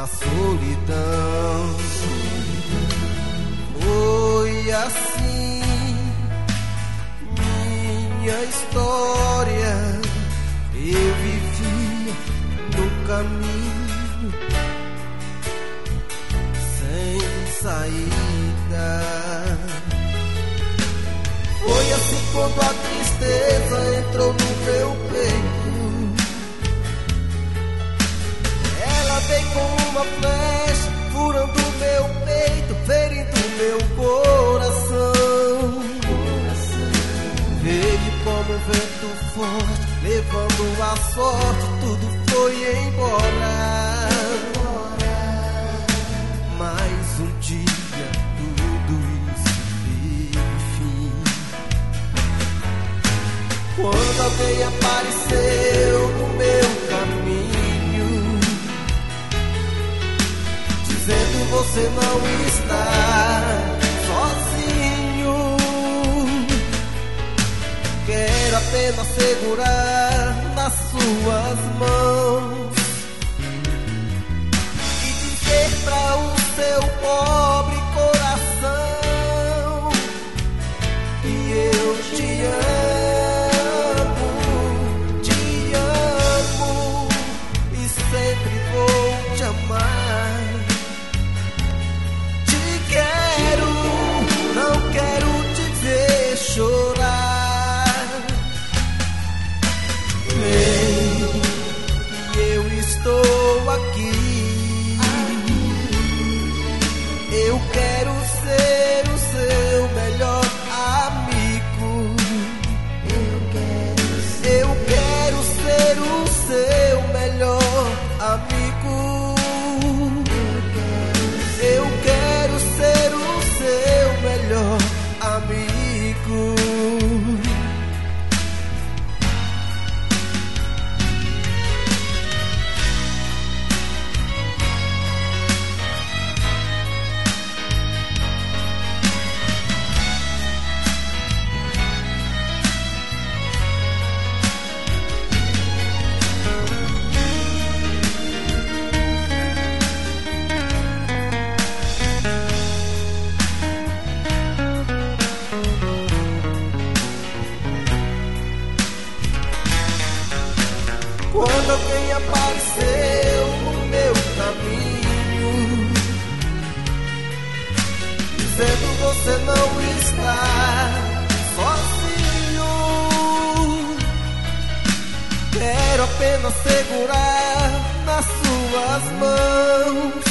na solidão. Foi assim minha história. Eu vivi no caminho sem saída. Foi assim quando a tristeza entrou no meu peito. Ela veio com uma flecha, furando meu peito, ferindo meu coração. Veio como um vento forte, levando a sorte, tudo foi embora. Mais um dia tudo isso teve fim. Quando alguém apareceu no meu caminho, dizendo você não está sozinho, quero apenas segurar nas suas mãos e dizer pra o seu pobre coração que eu te amo e sempre vou te amar. Te quero, não quero te ver chorar. Vem, eu estou aqui. Eu quero ser o seu melhor amigo. Eu quero ser o seu melhor amigo. Eu quero ser o seu melhor amigo. Quando alguém apareceu no meu caminho, dizendo você não está sozinho, quero apenas segurar nas suas mãos